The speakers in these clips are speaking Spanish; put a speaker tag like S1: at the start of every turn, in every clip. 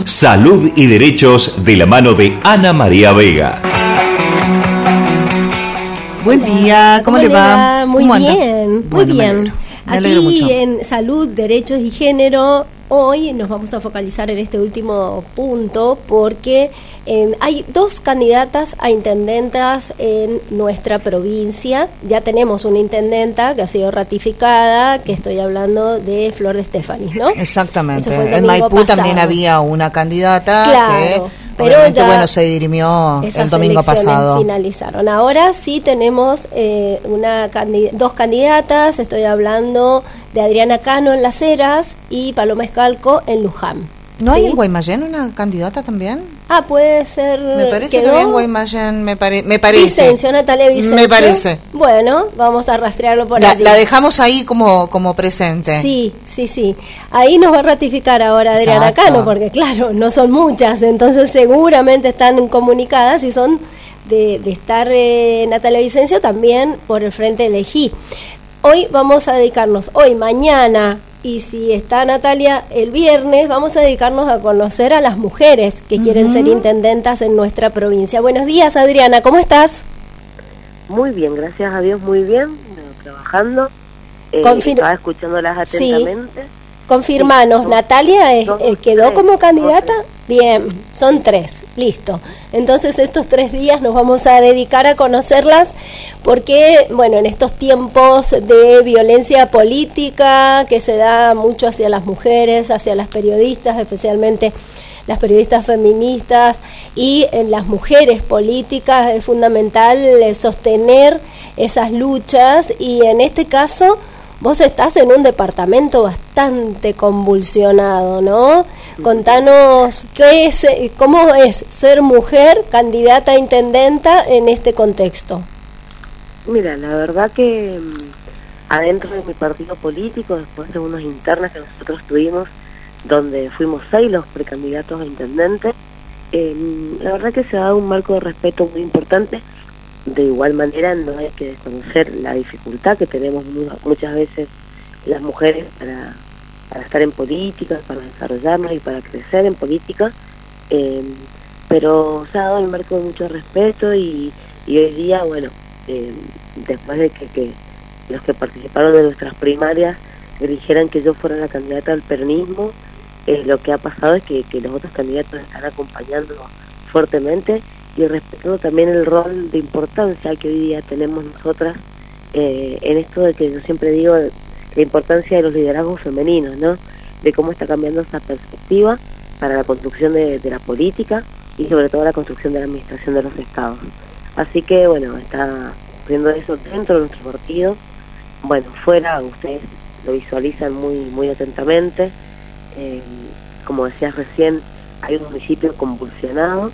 S1: Salud y Derechos de la mano de Ana María Vega.
S2: Buen día, ¿cómo le va?
S3: Muy bien, muy bien.
S2: Me alegro
S3: Aquí
S2: mucho.
S3: en Salud, Derechos y Género, hoy nos vamos a focalizar en este último punto porque hay dos candidatas a intendentas en nuestra provincia. Ya tenemos una intendenta que ha sido ratificada, que estoy hablando de Flor de Estefanis, ¿no?
S2: Exactamente.
S3: Esto fue el
S2: En
S3: domingo
S2: Maipú
S3: pasado.
S2: también había una candidata
S3: Claro,
S2: que
S3: pero
S2: obviamente,
S3: ya
S2: bueno, se dirimió el domingo
S3: elecciones
S2: pasado.
S3: Finalizaron. Ahora sí tenemos dos candidatas. Estoy hablando de Adriana Cano en Las Heras y Paloma Escalco en Luján.
S2: ¿No hay
S3: ¿Sí?
S2: en Guaymallén una candidata también?
S3: Puede ser.
S2: Me parece que
S3: ¿quedó?
S2: había en Guaymallén, me parece.
S3: Vicencio, Natalia Vicencio.
S2: Me parece.
S3: Bueno, vamos a rastrearlo por allí.
S2: La dejamos ahí como presente.
S3: Sí. Ahí nos va a ratificar ahora Adriana
S2: Exacto.
S3: Cano, porque claro, no son muchas, entonces seguramente están comunicadas y son de estar Natalia Vicencio también por el Frente Elegí. Hoy vamos a dedicarnos, mañana, y si está Natalia el viernes, vamos a dedicarnos a conocer a las mujeres que quieren ser intendentas en nuestra provincia. Buenos días, Adriana, ¿cómo estás?
S4: Muy bien, gracias a Dios, muy bien, trabajando. Estaba escuchándolas atentamente.
S3: Confirmanos, ¿Natalia quedó como candidata?
S4: Dos.
S3: Bien, son 3, listo. Entonces estos 3 días nos vamos a dedicar a conocerlas porque, bueno, en estos tiempos de violencia política que se da mucho hacia las mujeres, hacia las periodistas, especialmente las periodistas feministas y en las mujeres políticas, es fundamental sostener esas luchas y en este caso vos estás en un departamento bastante convulsionado, ¿no? Contanos cómo es ser mujer candidata a intendenta en este contexto.
S4: Mira, la verdad que adentro de mi partido político, después de unas internas que nosotros tuvimos, donde fuimos 6 los precandidatos a intendente, la verdad que se ha dado un marco de respeto muy importante. De igual manera no hay que desconocer la dificultad que tenemos muchas veces las mujeres para estar en política, para desarrollarnos y para crecer en política, pero se ha dado el marco de mucho respeto y hoy día, bueno, después de que los que participaron de nuestras primarias dijeran que yo fuera la candidata al peronismo, lo que ha pasado es que los otros candidatos están acompañando fuertemente y respetando también el rol de importancia que hoy día tenemos nosotras en esto de que yo siempre digo la importancia de los liderazgos femeninos, ¿no? De cómo está cambiando esa perspectiva para la construcción de la política y sobre todo la construcción de la administración de los estados. Así que bueno, está viendo eso dentro de nuestro partido. Bueno, fuera ustedes lo visualizan muy atentamente. Como decías recién, hay un municipio convulsionado,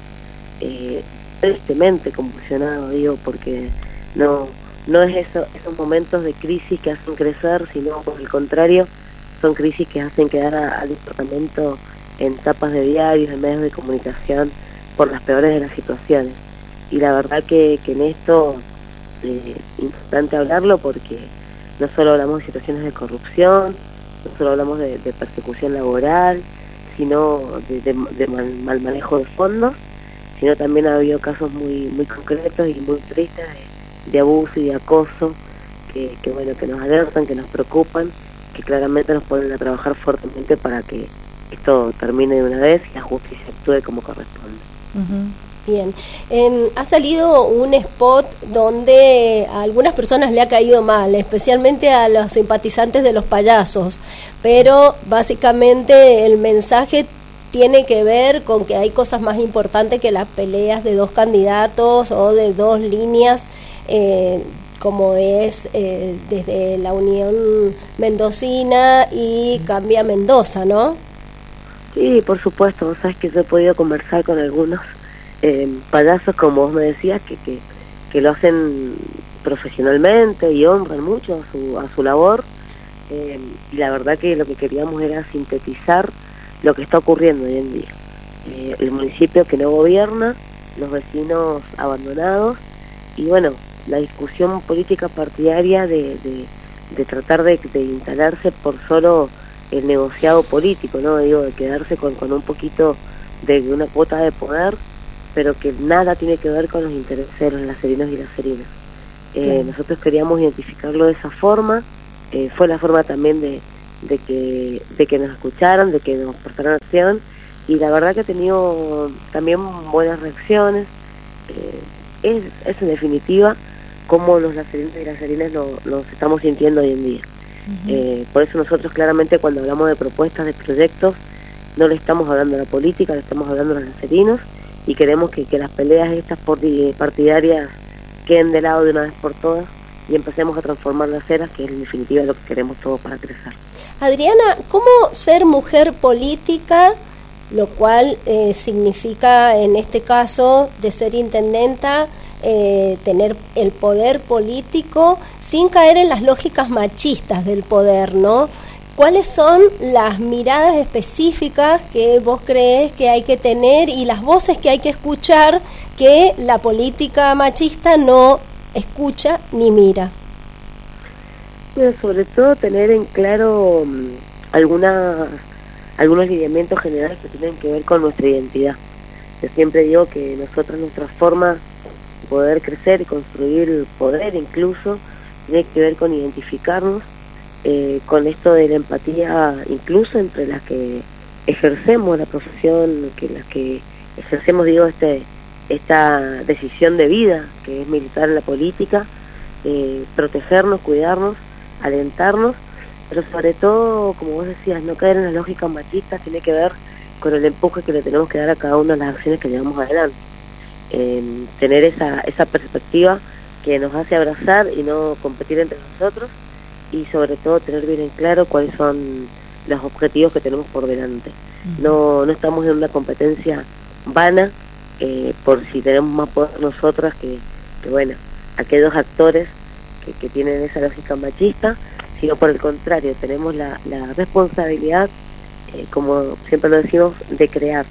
S4: tristemente convulsionado, digo, porque no es esos momentos de crisis que hacen crecer, sino por el contrario, son crisis que hacen quedar al departamento en tapas de diarios, en medios de comunicación, por las peores de las situaciones. Y la verdad que en esto es importante hablarlo porque no solo hablamos de situaciones de corrupción, no solo hablamos de persecución laboral, sino de mal manejo de fondos, sino también ha habido casos muy concretos y muy tristes de abuso y de acoso que bueno, que nos alertan, que nos preocupan, que claramente nos ponen a trabajar fuertemente para que esto termine de una vez y la justicia actúe como corresponde.
S3: Bien, ha salido un spot donde a algunas personas le ha caído mal, especialmente a los simpatizantes de los payasos, pero básicamente el mensaje tiene que ver con que hay cosas más importantes que las peleas de 2 candidatos o de 2 líneas, como es desde la Unión Mendocina y Cambia Mendoza, ¿no?
S4: Sí, por supuesto, vos sabés que yo he podido conversar con algunos payasos, como vos me decías, que lo hacen profesionalmente y honran mucho a su labor, y la verdad que lo que queríamos era sintetizar lo que está ocurriendo hoy en día. El municipio que no gobierna, los vecinos abandonados y bueno, la discusión política partidaria de tratar de instalarse por solo el negociado político, ¿no? Digo, de quedarse con un poquito de una cuota de poder, pero que nada tiene que ver con los intereses de los lacerinos y lacerinas. Nosotros queríamos identificarlo de esa forma, fue la forma también de que nos escucharan, de que nos prestaran atención, y la verdad que ha tenido también buenas reacciones. Es en definitiva cómo los lacerinos y lacerinas nos estamos sintiendo hoy en día. Por eso nosotros claramente cuando hablamos de propuestas, de proyectos, no le estamos hablando a la política, le estamos hablando a los lacerinos, y queremos que las peleas estas partidarias queden de lado de una vez por todas y empecemos a transformar las eras, que es en definitiva lo que queremos todos para crecer.
S3: Adriana, ¿cómo ser mujer política, lo cual significa en este caso de ser intendenta, tener el poder político sin caer en las lógicas machistas del poder, ¿no? ¿Cuáles son las miradas específicas que vos crees que hay que tener y las voces que hay que escuchar que la política machista no escucha ni mira?
S4: Bueno, sobre todo tener en claro algunos lineamientos generales que tienen que ver con nuestra identidad. Yo siempre digo que nosotros, nuestra forma de poder crecer y construir poder incluso, tiene que ver con identificarnos con esto de la empatía, incluso entre las que ejercemos la profesión, que las que ejercemos, digo, esta decisión de vida que es militar en la política, protegernos, cuidarnos, alentarnos, pero sobre todo, como vos decías, no caer en las lógicas machistas. Tiene que ver con el empuje que le tenemos que dar a cada una de las acciones que llevamos adelante, tener esa perspectiva que nos hace abrazar y no competir entre nosotros, y sobre todo tener bien en claro cuáles son los objetivos que tenemos por delante. No estamos en una competencia vana por si tenemos más poder nosotras que bueno, aquellos actores que tienen esa lógica machista, sino por el contrario, tenemos la responsabilidad, como siempre lo decimos, de crear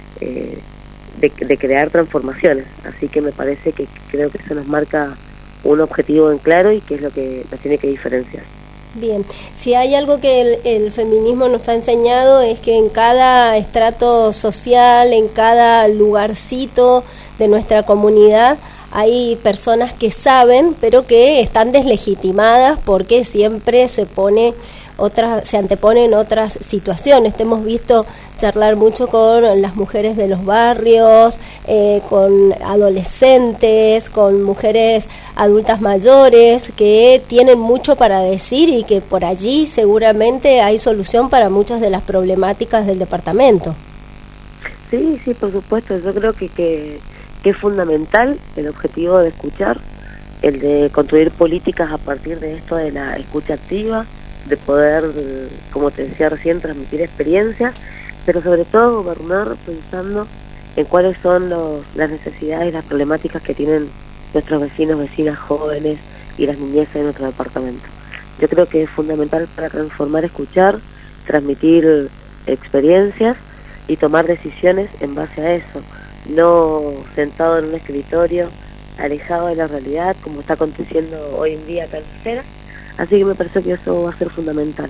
S4: transformaciones. Así que me parece que creo que eso nos marca un objetivo en claro y que es lo que nos tiene que diferenciar.
S3: Bien, si hay algo que el feminismo nos ha enseñado es que en cada estrato social, en cada lugarcito de nuestra comunidad, hay personas que saben, pero que están deslegitimadas porque siempre se anteponen otras situaciones. Te hemos visto charlar mucho con las mujeres de los barrios, con adolescentes, con mujeres adultas mayores que tienen mucho para decir y que por allí seguramente hay solución para muchas de las problemáticas del departamento.
S4: Sí, por supuesto. Yo creo que es fundamental el objetivo de escuchar, el de construir políticas a partir de esto de la escucha activa, de poder, como te decía recién, transmitir experiencias, pero sobre todo gobernar pensando en cuáles son las necesidades y las problemáticas que tienen nuestros vecinos, vecinas jóvenes y las niñezas de nuestro departamento. Yo creo que es fundamental para transformar, escuchar, transmitir experiencias y tomar decisiones en base a eso, no sentado en un escritorio, alejado de la realidad, como está aconteciendo hoy en día acá en Tercera. Así que me parece que eso va a ser fundamental.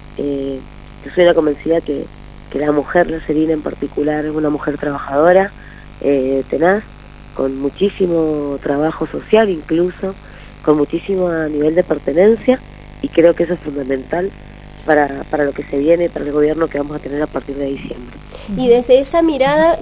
S4: Yo soy una convencida que la mujer lacerina en particular es una mujer trabajadora, tenaz, con muchísimo trabajo social, incluso con muchísimo nivel de pertenencia, y creo que eso es fundamental para lo que se viene, para el gobierno que vamos a tener a partir de diciembre.
S3: Y desde esa mirada,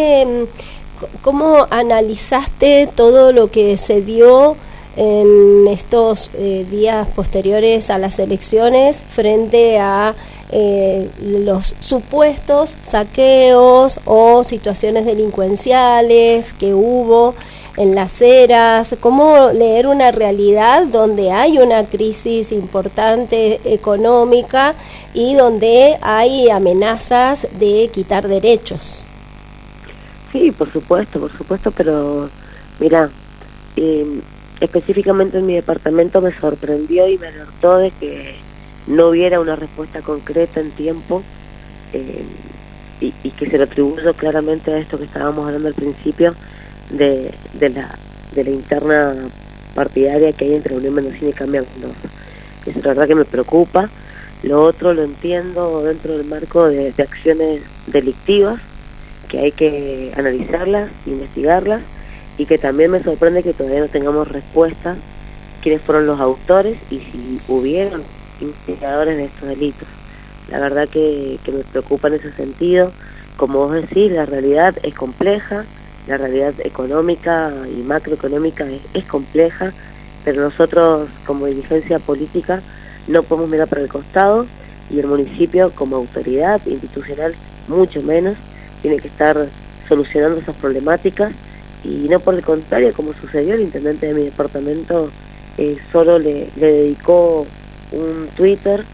S3: ¿cómo analizaste todo lo que se dio en estos días posteriores a las elecciones frente a los supuestos saqueos o situaciones delincuenciales que hubo en las eras? ¿Cómo leer una realidad donde hay una crisis importante económica y donde hay amenazas de quitar derechos?
S4: Sí, por supuesto, pero mira, específicamente en mi departamento me sorprendió y me alertó de que no hubiera una respuesta concreta en tiempo, y que se lo atribuyo claramente a esto que estábamos hablando al principio de la interna partidaria que hay entre Unión Mendocina y Cambia Mendoza. Eso la verdad que me preocupa. Lo otro lo entiendo dentro del marco de acciones delictivas que hay que analizarlas, investigarlas, y que también me sorprende que todavía no tengamos respuesta quiénes fueron los autores y si hubieron instigadores de estos delitos. La verdad que me preocupa en ese sentido. Como vos decís, la realidad es compleja, la realidad económica y macroeconómica es compleja, pero nosotros como dirigencia política no podemos mirar para el costado, y el municipio como autoridad institucional mucho menos tiene que estar solucionando esas problemáticas, y no por el contrario, como sucedió. El intendente de mi departamento solo le dedicó un Twitter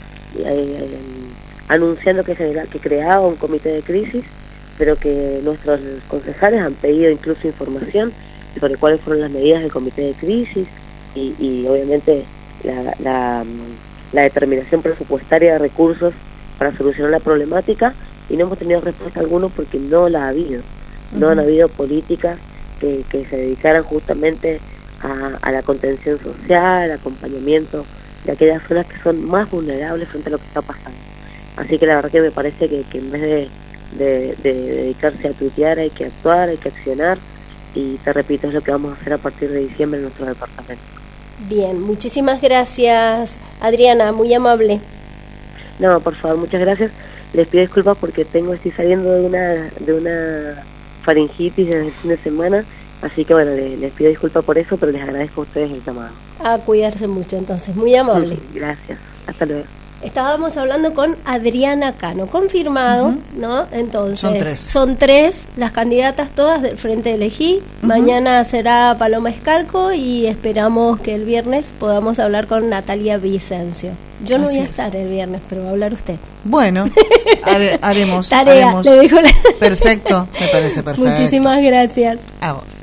S4: anunciando que creaba un comité de crisis, pero que nuestros concejales han pedido incluso información sobre cuáles fueron las medidas del comité de crisis y obviamente la determinación presupuestaria de recursos para solucionar la problemática, y no hemos tenido respuesta alguna porque no la ha habido. No han habido políticas que se dedicaran justamente a la contención social, al acompañamiento de aquellas zonas que son más vulnerables frente a lo que está pasando. Así que la verdad que me parece que en vez de dedicarse a tuitear, hay que actuar, hay que accionar, y te repito, es lo que vamos a hacer a partir de diciembre en nuestro departamento.
S3: Bien, muchísimas gracias, Adriana, muy amable.
S4: No, por favor, muchas gracias. Les pido disculpas porque estoy saliendo de una faringitis desde el fin de semana, así que bueno, les pido disculpas por eso, pero les agradezco a ustedes el llamado.
S3: A cuidarse mucho, entonces, muy amable.
S4: Gracias, hasta luego.
S3: Estábamos hablando con Adriana Cano, confirmado, ¿no? Entonces,
S2: Son
S3: 3 las candidatas todas del Frente Elegí. Mañana será Paloma Escalco y esperamos que el viernes podamos hablar con Natalia Vicencio. Yo no voy a estar el viernes, pero va a hablar usted.
S2: Bueno, haremos.
S3: Tarea,
S2: haremos.
S3: le dejo
S2: Perfecto, me parece perfecto.
S3: Muchísimas gracias.
S2: A vos.